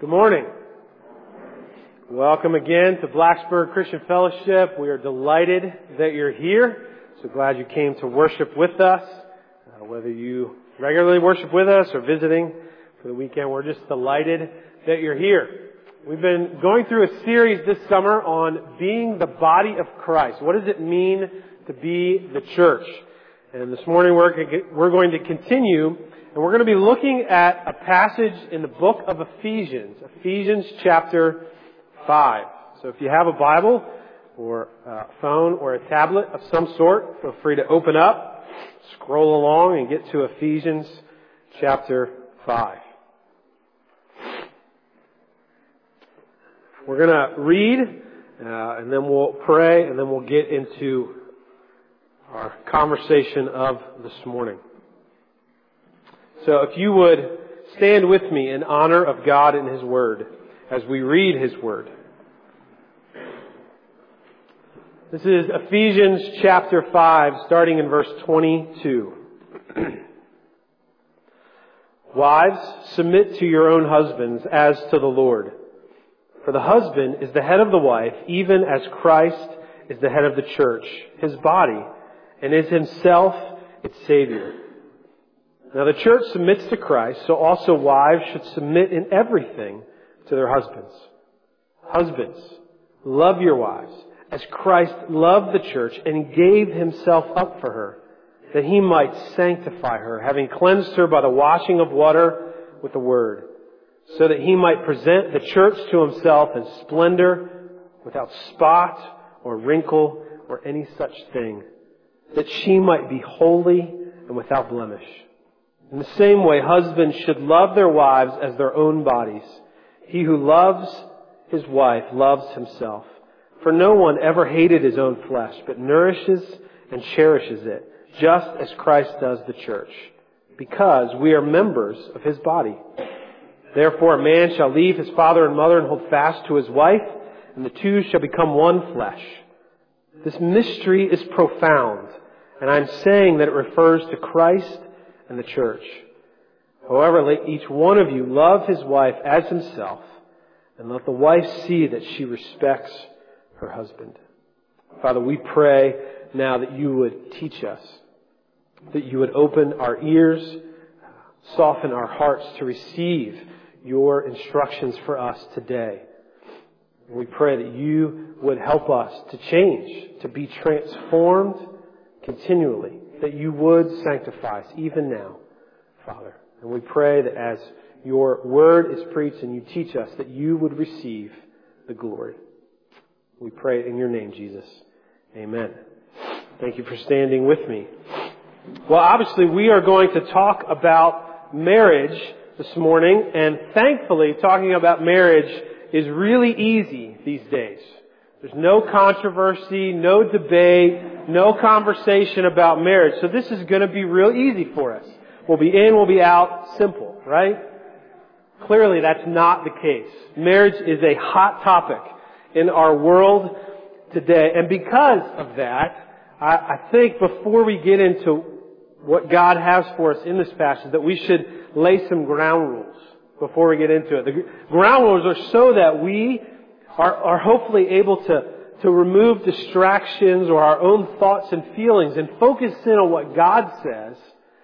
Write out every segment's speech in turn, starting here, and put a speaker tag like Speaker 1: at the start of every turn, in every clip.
Speaker 1: Good morning. Welcome again to Blacksburg Christian Fellowship. We are delighted that you're here. So glad you came to worship with us. Whether you regularly worship with us or visiting for the weekend, we're just delighted that you're here. We've been going through a series this summer on being the body of Christ. What does it mean to be the church? And this morning we're going to continue. And we're going to be looking at a passage in the book of Ephesians, Ephesians chapter 5. So if you have a Bible or a phone or a tablet of some sort, feel free to open up, scroll along, and get to Ephesians chapter 5. We're going to read, and then we'll pray, and then we'll get into our conversation of this morning. So if you would stand with me in honor of God and His Word as we read His Word. This is Ephesians chapter 5, starting in verse 22. Wives, submit to your own husbands as to the Lord. For the husband is the head of the wife, even as Christ is the head of the church, His body, and is Himself its Savior. Now the church submits to Christ, so also wives should submit in everything to their husbands. Husbands, love your wives, as Christ loved the church and gave Himself up for her, that He might sanctify her, having cleansed her by the washing of water with the Word, so that He might present the church to Himself in splendor, without spot or wrinkle or any such thing, that she might be holy and without blemish. In the same way, husbands should love their wives as their own bodies. He who loves his wife loves himself. For no one ever hated his own flesh, but nourishes and cherishes it, just as Christ does the church, because we are members of His body. Therefore, a man shall leave his father and mother and hold fast to his wife, and the two shall become one flesh. This mystery is profound, and I'm saying that it refers to Christ and the church. However, let each one of you love his wife as himself, and let the wife see that she respects her husband. Father, we pray now that you would teach us, that you would open our ears, soften our hearts to receive your instructions for us today. And we pray that you would help us to change, to be transformed continually, that you would sanctify us even now, Father. And we pray that as your word is preached and you teach us, that you would receive the glory. We pray it in your name, Jesus. Amen. Thank you for standing with me. Well, obviously we are going to talk about marriage this morning, and thankfully talking about marriage is really easy these days. There's no controversy, no debate, no conversation about marriage. So this is going to be real easy for us. We'll be in, we'll be out, simple, right? Clearly that's not the case. Marriage is a hot topic in our world today. And because of that, I think before we get into what God has for us in this passage, that we should lay some ground rules before we get into it. The ground rules are so that we are hopefully able to remove distractions or our own thoughts and feelings and focus in on what God says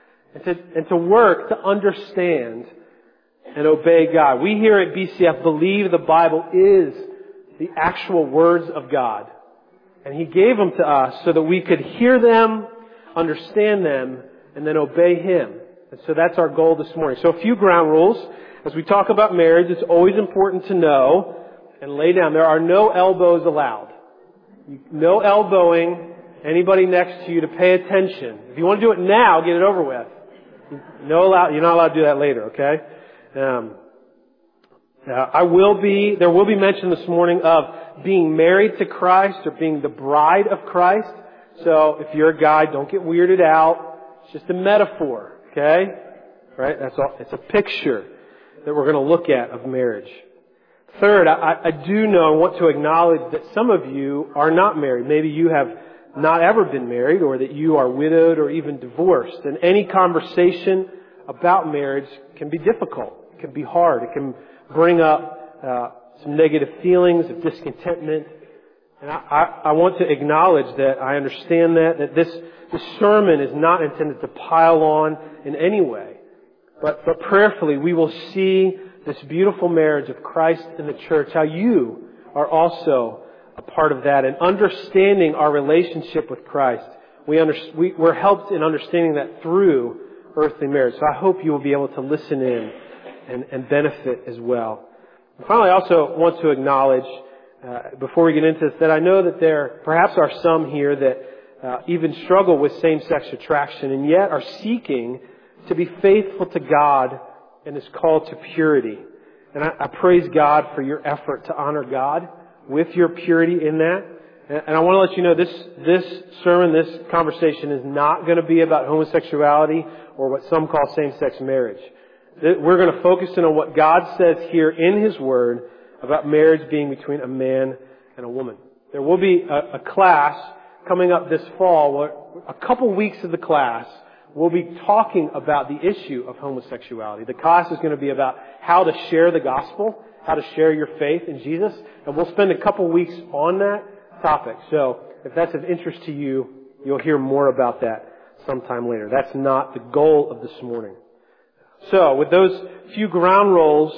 Speaker 1: and to work to understand and obey God. We here at BCF believe the Bible is the actual words of God. And He gave them to us so that we could hear them, understand them, and then obey Him. And so that's our goal this morning. So a few ground rules. As we talk about marriage, it's always important to know and lay down. There are no elbows allowed. No elbowing anybody next to you to pay attention. If you want to do it now, get it over with. You're not allowed to do that later, okay? There will be mention this morning of being married to Christ or being the bride of Christ. So if you're a guy, don't get weirded out. It's just a metaphor, okay? Right? That's all. It's a picture that we're going to look at of marriage. Third, I do know and want to acknowledge that some of you are not married. Maybe you have not ever been married, or that you are widowed or even divorced. And any conversation about marriage can be difficult. can be hard. It can bring up some negative feelings of discontentment. And I want to acknowledge that I understand that this sermon is not intended to pile on in any way. But prayerfully, we will see this beautiful marriage of Christ and the church, how you are also a part of that. And understanding our relationship with Christ, we're helped in understanding that through earthly marriage. So I hope you will be able to listen in and benefit as well. And finally, I also want to acknowledge, before we get into this, that I know that there perhaps are some here that even struggle with same-sex attraction and yet are seeking to be faithful to God and His call to purity. And I praise God for your effort to honor God with your purity in that. And I want to let you know this sermon, this conversation is not going to be about homosexuality or what some call same-sex marriage. We're going to focus in on what God says here in His Word about marriage being between a man and a woman. There will be a class coming up this fall where a couple weeks of the class we'll be talking about the issue of homosexuality. The class is going to be about how to share the gospel, how to share your faith in Jesus, and we'll spend a couple weeks on that topic. So if that's of interest to you, you'll hear more about that sometime later. That's not the goal of this morning. So with those few ground rules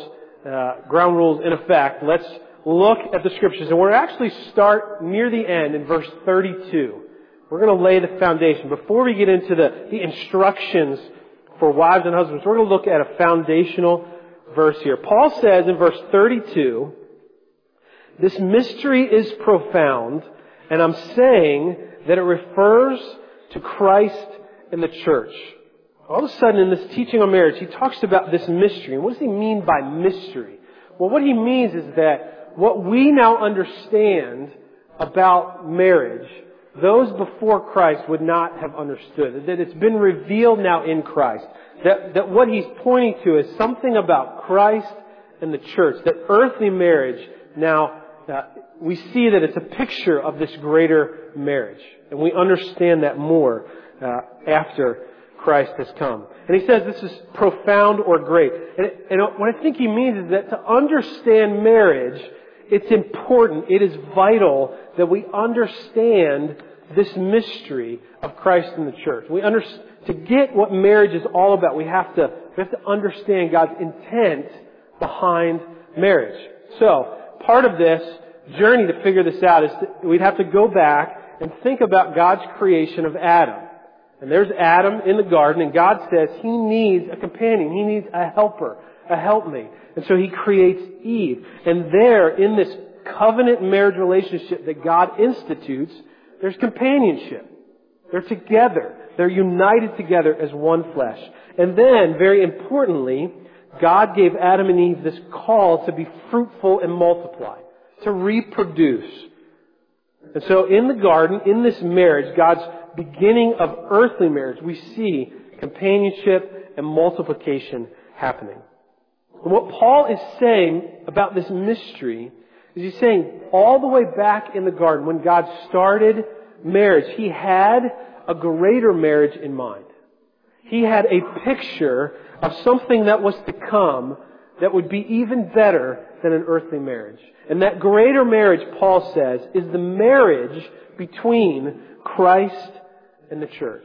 Speaker 1: in effect, let's look at the Scriptures. And we'll actually start near the end in verse 32. We're going to lay the foundation. Before we get into the instructions for wives and husbands, we're going to look at a foundational verse here. Paul says in verse 32, this mystery is profound, and I'm saying that it refers to Christ and the church. All of a sudden in this teaching on marriage, he talks about this mystery. And what does he mean by mystery? Well, what he means is that what we now understand about marriage, those before Christ would not have understood. That it's been revealed now in Christ. That what he's pointing to is something about Christ and the church. That earthly marriage now, we see that it's a picture of this greater marriage. And we understand that more after Christ has come. And he says this is profound or great. And what I think he means is that to understand marriage, it's important, it is vital that we understand this mystery of Christ and the church. To get what marriage is all about, we have to understand God's intent behind marriage. So, part of this journey to figure this out is that we'd have to go back and think about God's creation of Adam. And there's Adam in the garden, and God says he needs a companion. He needs a helper, a helpmate. And so He creates Eve. And there, in this covenant marriage relationship that God institutes, there's companionship. They're together. They're united together as one flesh. And then, very importantly, God gave Adam and Eve this call to be fruitful and multiply, to reproduce. And so in the garden, in this marriage, God's beginning of earthly marriage, we see companionship and multiplication happening. And what Paul is saying about this mystery is he's saying all the way back in the garden, when God started marriage, He had a greater marriage in mind. He had a picture of something that was to come that would be even better than an earthly marriage. And that greater marriage, Paul says, is the marriage between Christ and the church.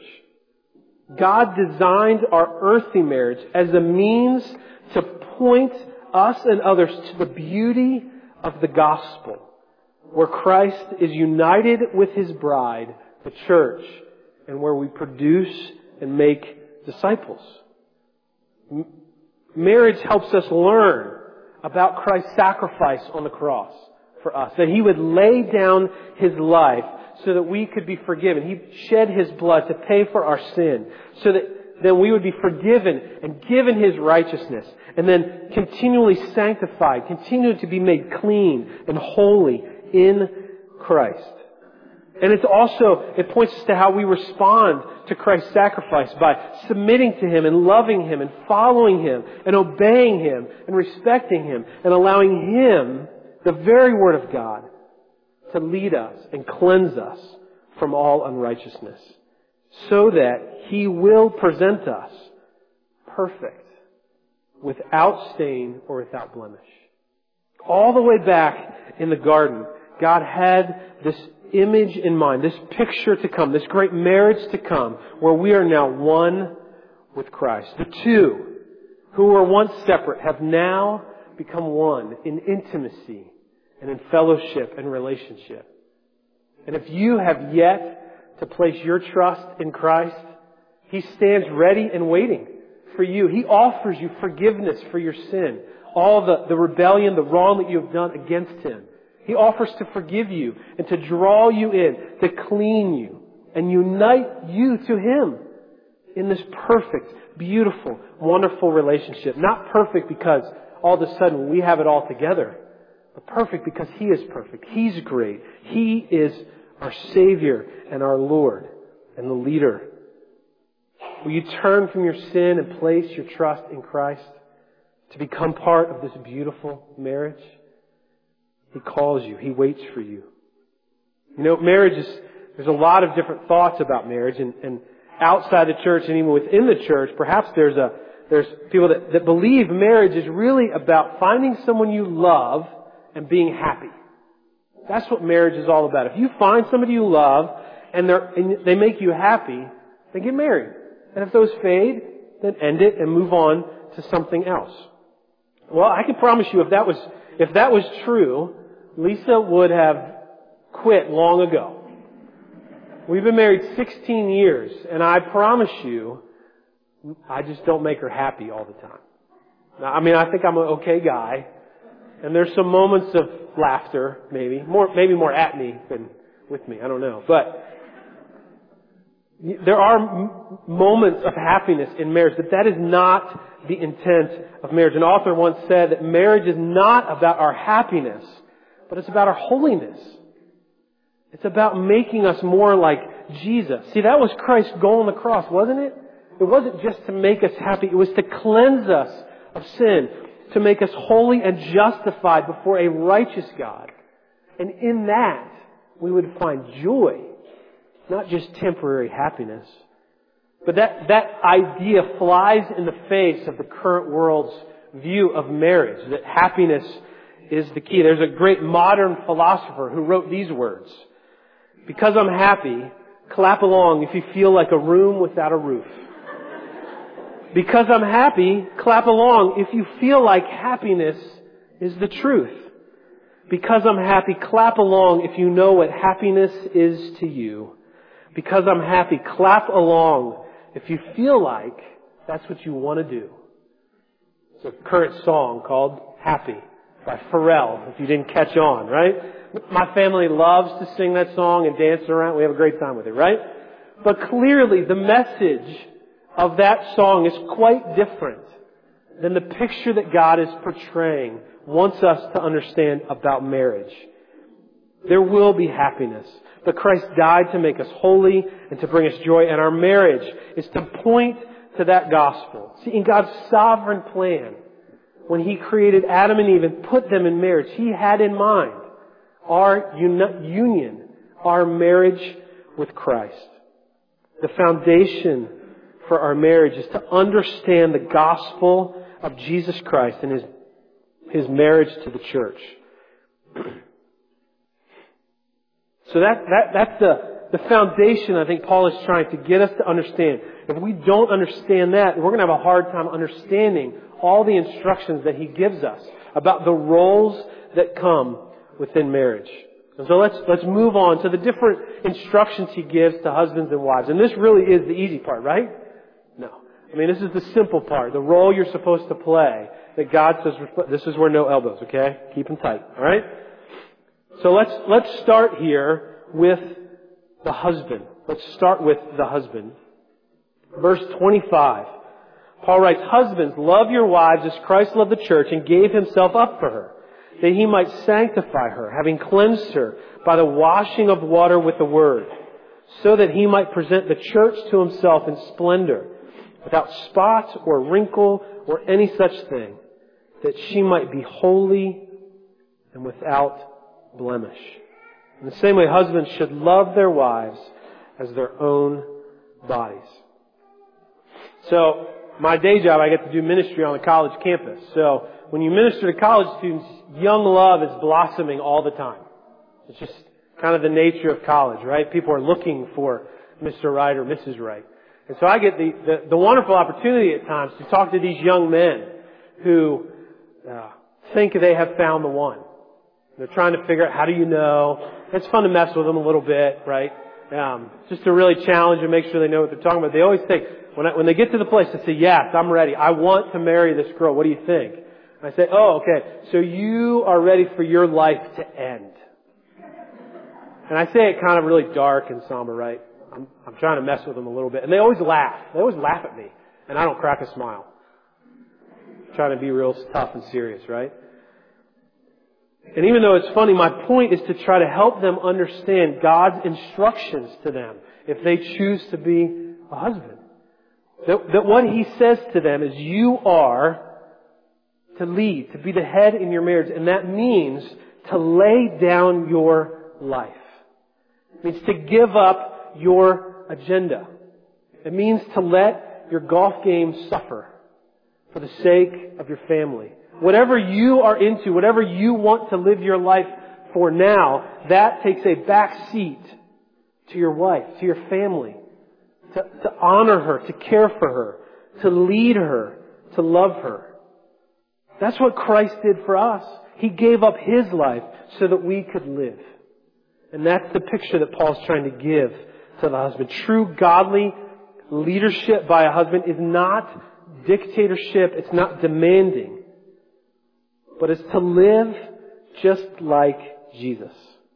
Speaker 1: God designed our earthly marriage as a means to point us and others to the beauty of the gospel, where Christ is united with His bride, the church, and where we produce and make disciples. Marriage helps us learn about Christ's sacrifice on the cross for us, that He would lay down His life so that we could be forgiven. He shed His blood to pay for our sin, so that then we would be forgiven and given His righteousness, and then continually sanctified, continue to be made clean and holy in Christ. And it points us to how we respond to Christ's sacrifice by submitting to Him and loving Him and following Him and obeying Him and respecting Him and allowing Him, the very Word of God, to lead us and cleanse us from all unrighteousness, so that He will present us perfect, without stain or without blemish. All the way back in the garden, God had this image in mind, this picture to come, this great marriage to come, where we are now one with Christ. The two who were once separate have now become one in intimacy and in fellowship and relationship. And if you have yet to place your trust in Christ, He stands ready and waiting for you. He offers you forgiveness for your sin, all the rebellion, the wrong that you have done against Him. He offers to forgive you and to draw you in, to clean you and unite you to Him in this perfect, beautiful, wonderful relationship. Not perfect because all of a sudden we have it all together, but perfect because He is perfect. He's great. He is our Savior and our Lord and the leader. Will you turn from your sin and place your trust in Christ to become part of this beautiful marriage? He calls you. He waits for you. You know, there's a lot of different thoughts about marriage, and outside the church and even within the church, perhaps there's people that believe marriage is really about finding someone you love and being happy. That's what marriage is all about. If you find somebody you love and they make you happy, then get married. And if those fade, then end it and move on to something else. Well, I can promise you if that was true, Lisa would have quit long ago. We've been married 16 years, and I promise you, I just don't make her happy all the time. Now, I think I'm an okay guy, and there's some moments of laughter, maybe more at me than with me. I don't know, but there are moments of happiness in marriage, but that is not the intent of marriage. An author once said that marriage is not about our happiness, but it's about our holiness. It's about making us more like Jesus. See, that was Christ's goal on the cross, wasn't it? It wasn't just to make us happy. It was to cleanse us of sin, to make us holy and justified before a righteous God. And in that, we would find joy, not just temporary happiness. But that idea flies in the face of the current world's view of marriage, that happiness is the key. There's a great modern philosopher who wrote these words: "Because I'm happy, clap along if you feel like a room without a roof. Because I'm happy, clap along if you feel like happiness is the truth. Because I'm happy, clap along if you know what happiness is to you. Because I'm happy, clap along if you feel like that's what you want to do." It's a current song called "Happy" by Pharrell, if you didn't catch on, right? My family loves to sing that song and dance around. We have a great time with it, right? But clearly the message of that song is quite different than the picture that God is portraying, wants us to understand about marriage. There will be happiness, but Christ died to make us holy and to bring us joy, and our marriage is to point to that gospel. See, in God's sovereign plan, when He created Adam and Eve and put them in marriage, He had in mind our union, our marriage with Christ. The foundation for our marriage is to understand the gospel of Jesus Christ and His marriage to the church. So that's the foundation I think Paul is trying to get us to understand. If we don't understand that, we're going to have a hard time understanding all the instructions that he gives us about the roles that come within marriage. And so let's move on to the different instructions he gives to husbands and wives. And this really is the easy part, right? No. This is the simple part, the role you're supposed to play, that God says, this is where no elbows, okay? Keep them tight, alright? So let's start here with the husband. Let's start with the husband. Verse 25. Paul writes, "Husbands, love your wives as Christ loved the church and gave Himself up for her, that He might sanctify her, having cleansed her by the washing of water with the word, so that He might present the church to Himself in splendor, without spot or wrinkle or any such thing, that she might be holy and without blemish." In the same way, husbands should love their wives as their own bodies. So, my day job, I get to do ministry on the college campus. So when you minister to college students, young love is blossoming all the time. It's just kind of the nature of college, right? People are looking for Mr. Right or Mrs. Right. And so I get the wonderful opportunity at times to talk to these young men who think they have found the one. They're trying to figure out, how do you know? It's fun to mess with them a little bit, right? Just to really challenge and make sure they know what they're talking about. They always think, when they get to the place, they say, yes, I'm ready. I want to marry this girl. What do you think? And I say, oh, okay. So you are ready for your life to end. And I say it kind of really dark and somber, right? I'm trying to mess with them a little bit. And they always laugh. They always laugh at me. And I don't crack a smile. I'm trying to be real tough and serious, right? And even though it's funny, my point is to try to help them understand God's instructions to them if they choose to be a husband. That what He says to them is, you are to lead, to be the head in your marriage. And that means to lay down your life. It means to give up your agenda. It means to let your golf game suffer for the sake of your family. Whatever you are into, whatever you want to live your life for now, that takes a back seat to your wife, to your family. To honor her, to care for her, to lead her, to love her. That's what Christ did for us. He gave up His life so that we could live. And that's the picture that Paul's trying to give to the husband. True godly leadership by a husband is not dictatorship. It's not demanding. But it's to live just like Jesus.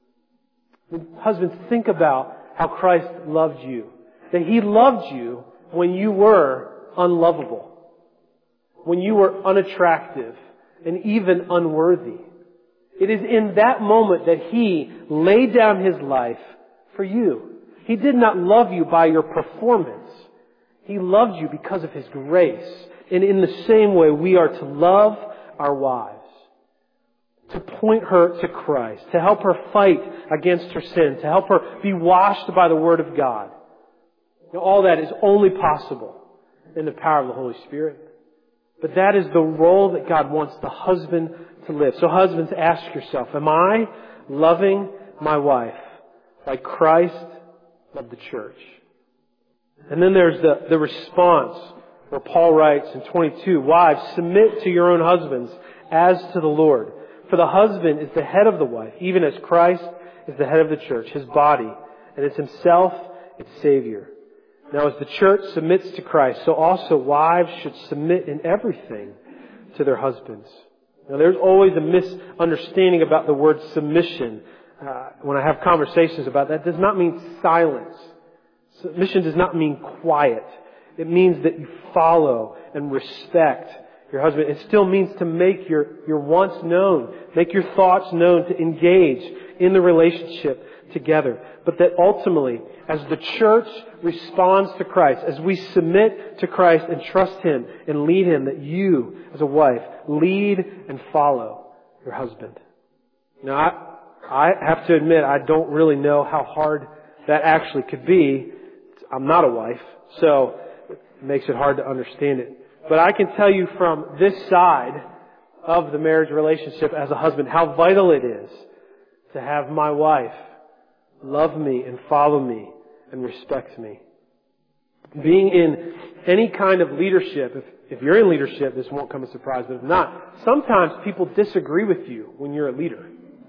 Speaker 1: Husbands, think about how Christ loved you. That He loved you when you were unlovable. When you were unattractive and even unworthy. It is in that moment that He laid down His life for you. He did not love you by your performance. He loved you because of His grace. And in the same way, we are to love our wives. To point her to Christ. To help her fight against her sin. To help her be washed by the Word of God. All that is only possible in the power of the Holy Spirit. But that is the role that God wants the husband to live. So husbands, ask yourself, am I loving my wife like Christ loved the church? And then there's the response where Paul writes in 22, wives, submit to your own husbands as to the Lord. For the husband is the head of the wife, even as Christ is the head of the church, His body, and is Himself its Savior. Now as the church submits to Christ, so also wives should submit in everything to their husbands. Now there's always a misunderstanding about the word submission. When I have conversations about that, it does not mean silence. Submission does not mean quiet. It means that you follow and respect your husband. It still means to make your wants known, make your thoughts known, to engage in the relationship together. But that ultimately, as the church responds to Christ, as we submit to Christ and trust Him and lead Him, that you, as a wife, lead and follow your husband. Now, I have to admit, I don't really know how hard that actually could be. I'm not a wife, so it makes it hard to understand it. But I can tell you from this side of the marriage relationship as a husband how vital it is to have my wife love me and follow me and respect me. Being in any kind of leadership, if you're in leadership, this won't come as a surprise, but if not, sometimes people disagree with you when you're a leader.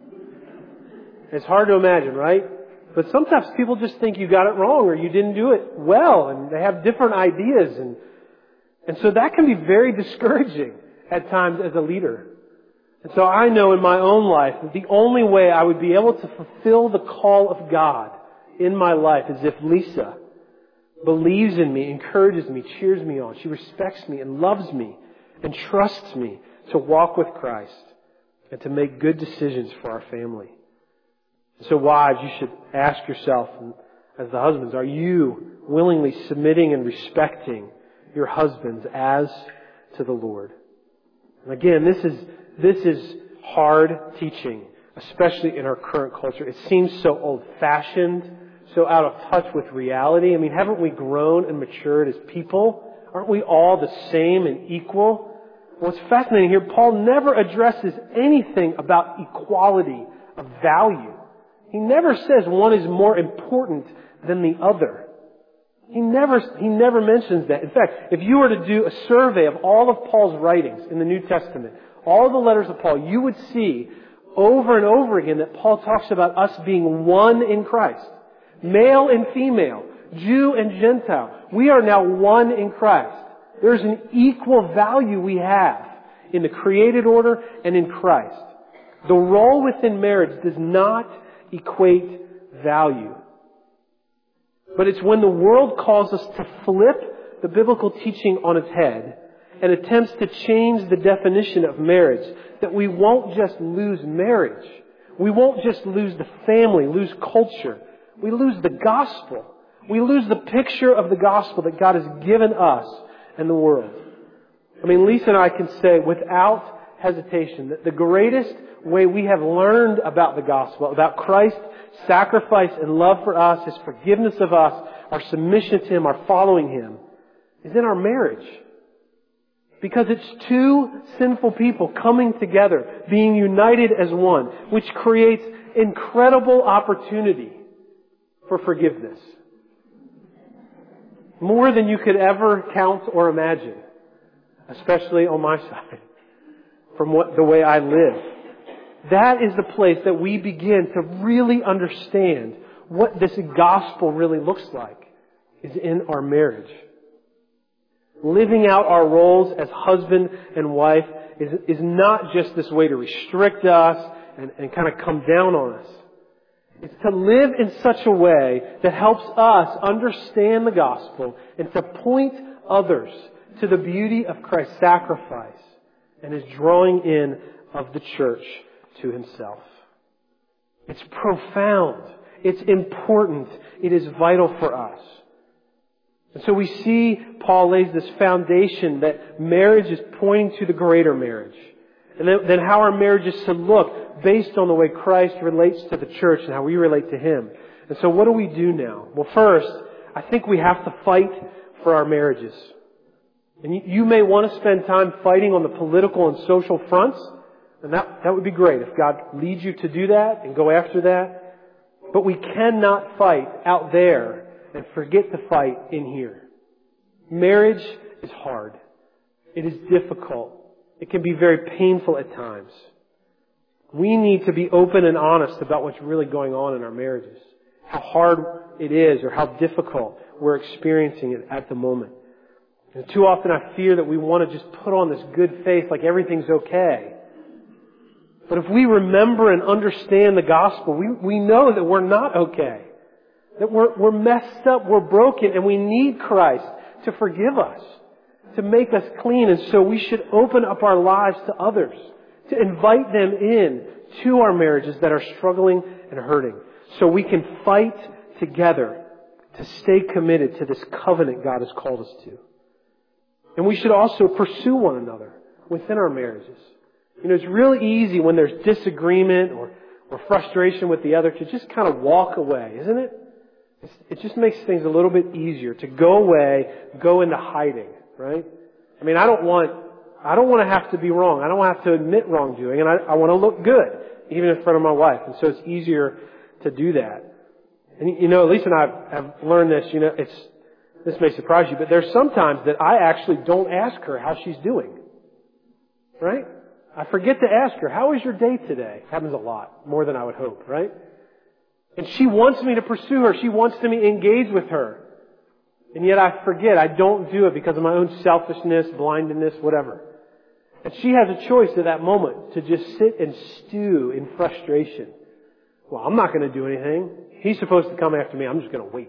Speaker 1: It's hard to imagine, right? But sometimes people just think you got it wrong or you didn't do it well, and they have different ideas, and so that can be very discouraging at times as a leader. And so I know in my own life that the only way I would be able to fulfill the call of God in my life is if Lisa believes in me, encourages me, cheers me on. She respects me and loves me and trusts me to walk with Christ and to make good decisions for our family. So wives, you should ask yourself, as the husbands, are you willingly submitting and respecting your husbands as to the Lord? And again, this is hard teaching, especially in our current culture. It seems so old-fashioned, so out of touch with reality. I mean, haven't we grown and matured as people? Aren't we all the same and equal? What's fascinating here, Paul never addresses anything about equality of value. He never says one is more important than the other. He never mentions that. In fact, if you were to do a survey of all of Paul's writings in the New Testament, all the letters of Paul, you would see over and over again that Paul talks about us being one in Christ. Male and female, Jew and Gentile. We are now one in Christ. There's an equal value we have in the created order and in Christ. The role within marriage does not equate value. But it's when the world calls us to flip the biblical teaching on its head and attempts to change the definition of marriage that we won't just lose marriage. We won't just lose the family, lose culture. We lose the gospel. We lose the picture of the gospel that God has given us and the world. I mean, Lisa and I can say without hesitation that the greatest way we have learned about the gospel, about Christ's sacrifice and love for us, His forgiveness of us, our submission to Him, our following Him, is in our marriage. Because it's two sinful people coming together, being united as one, which creates incredible opportunity for forgiveness. More than you could ever count or imagine, especially on my side, from the way I live. That is the place that we begin to really understand what this gospel really looks like, is in our marriage. Living out our roles as husband and wife is not just this way to restrict us and kind of come down on us. It's to live in such a way that helps us understand the gospel and to point others to the beauty of Christ's sacrifice and His drawing in of the church to Himself. It's profound. It's important. It is vital for us. And so we see Paul lays this foundation that marriage is pointing to the greater marriage. And then how our marriages should look based on the way Christ relates to the church and how we relate to Him. And so what do we do now? Well, first, I think we have to fight for our marriages. And you may want to spend time fighting on the political and social fronts. And that would be great if God leads you to do that and go after that. But we cannot fight out there and forget to fight in here. Marriage is hard. It is difficult. It can be very painful at times. We need to be open and honest about what's really going on in our marriages. How hard it is or how difficult we're experiencing it at the moment. And too often I fear that we want to just put on this good faith like everything's okay. But if we remember and understand the gospel, we know that we're not okay. That we're messed up, we're broken, and we need Christ to forgive us, to make us clean. And so we should open up our lives to others, to invite them in to our marriages that are struggling and hurting, so we can fight together to stay committed to this covenant God has called us to. And we should also pursue one another within our marriages. You know, it's really easy when there's disagreement or frustration with the other to just kind of walk away, isn't it? It just makes things a little bit easier to go away, go into hiding, right? I mean, I don't want to have to be wrong. I don't want to have to admit wrongdoing, and I want to look good, even in front of my wife. And so it's easier to do that. And you know, Lisa and I have learned this. You know, this may surprise you, but there's sometimes that I actually don't ask her how she's doing, right? I forget to ask her, how was your day today? It happens a lot, more than I would hope, right? And she wants me to pursue her. She wants me to engage with her. And yet I forget. I don't do it because of my own selfishness, blindness, whatever. And she has a choice at that moment to just sit and stew in frustration. Well, I'm not going to do anything. He's supposed to come after me. I'm just going to wait.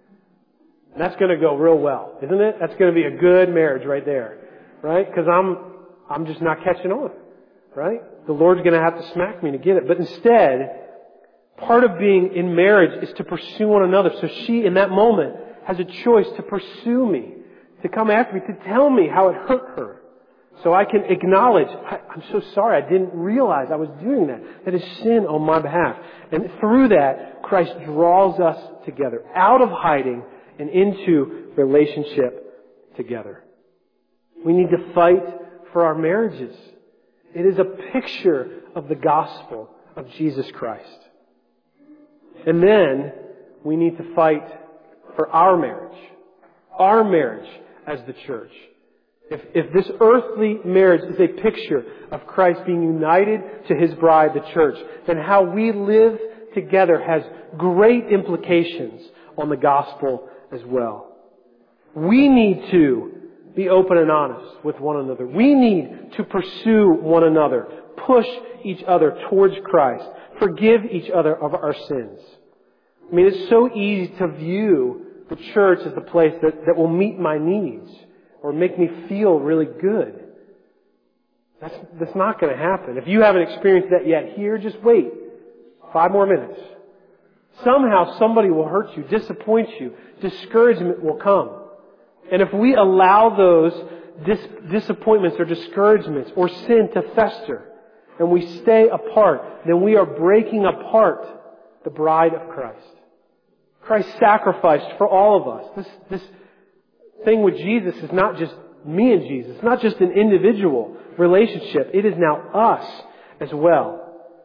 Speaker 1: And that's going to go real well, isn't it? That's going to be a good marriage right there, right? Because I'm just not catching on, right? The Lord's going to have to smack me to get it. But instead, part of being in marriage is to pursue one another. So she, in that moment, has a choice to pursue me, to come after me, to tell me how it hurt her. So I can acknowledge, I'm so sorry, I didn't realize I was doing that. That is sin on my behalf. And through that, Christ draws us together, out of hiding and into relationship together. We need to fight for our marriages. It is a picture of the gospel of Jesus Christ. And then we need to fight for our marriage as the church. If this earthly marriage is a picture of Christ being united to His bride, the church, then how we live together has great implications on the gospel as well. We need to be open and honest with one another. We need to pursue one another, push each other towards Christ, forgive each other of our sins. I mean, it's so easy to view the church as the place that will meet my needs or make me feel really good. That's not going to happen. If you haven't experienced that yet here, just wait 5 more minutes. Somehow somebody will hurt you, disappoint you, discouragement will come. And if we allow those disappointments or discouragements or sin to fester and we stay apart, then we are breaking apart the bride of Christ. Christ sacrificed for all of us. This thing with Jesus is not just me and Jesus. It's not just an individual relationship. It is now us as well.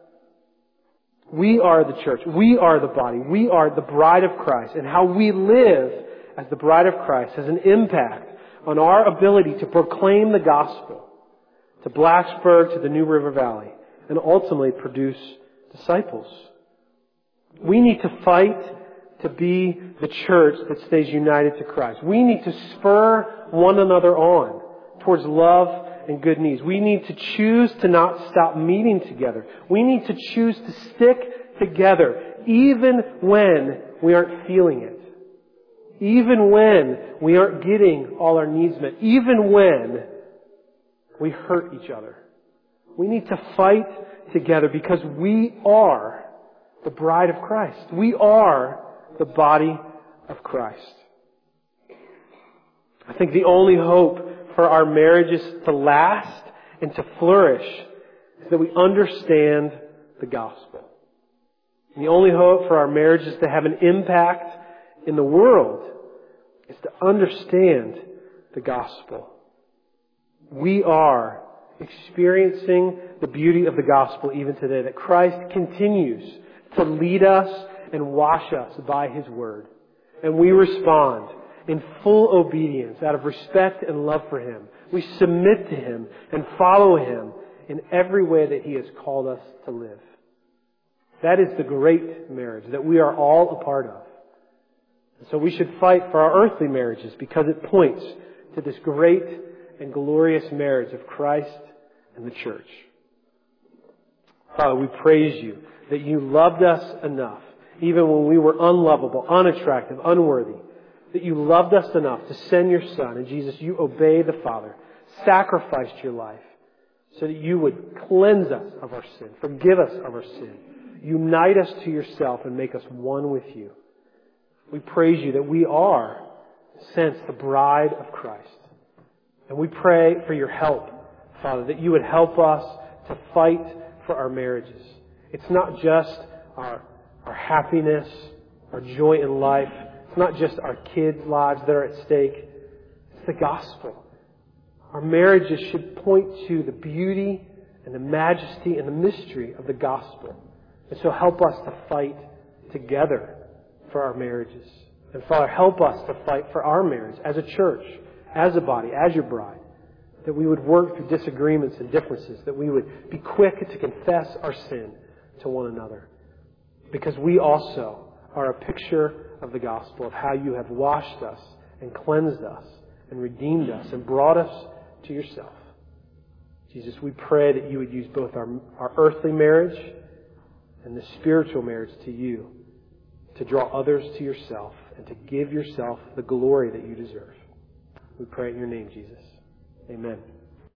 Speaker 1: We are the church. We are the body. We are the bride of Christ. And how we live as the bride of Christ has an impact on our ability to proclaim the gospel to Blacksburg, to the New River Valley, and ultimately produce disciples. We need to fight to be the church that stays united to Christ. We need to spur one another on towards love and good needs. We need to choose to not stop meeting together. We need to choose to stick together even when we aren't feeling it. Even when we aren't getting all our needs met. Even when we hurt each other. We need to fight together because we are the bride of Christ. We are the body of Christ. I think the only hope for our marriages to last and to flourish is that we understand the gospel. And the only hope for our marriages to have an impact in the world is to understand the gospel. We are experiencing the beauty of the gospel even today, that Christ continues to lead us and wash us by His Word. And we respond in full obedience out of respect and love for Him. We submit to Him and follow Him in every way that He has called us to live. That is the great marriage that we are all a part of. And so we should fight for our earthly marriages because it points to this great and glorious marriage of Christ and the church. Father, we praise You that You loved us enough, even when we were unlovable, unattractive, unworthy, that You loved us enough to send Your Son. And Jesus, You obeyed the Father, sacrificed Your life so that You would cleanse us of our sin, forgive us of our sin, unite us to Yourself and make us one with You. We praise You that we are, since the bride of Christ. And we pray for Your help, Father, that You would help us to fight for our marriages. It's not just our happiness, our joy in life. It's not just our kids' lives that are at stake. It's the gospel. Our marriages should point to the beauty and the majesty and the mystery of the gospel. And so help us to fight together for our marriages. And Father, help us to fight for our marriage as a church, as a body, as Your bride. That we would work through disagreements and differences. That we would be quick to confess our sin to one another. Because we also are a picture of the gospel, of how You have washed us and cleansed us and redeemed us and brought us to Yourself. Jesus, we pray that You would use both our earthly marriage and the spiritual marriage to You to draw others to Yourself and to give Yourself the glory that You deserve. We pray in Your name, Jesus. Amen.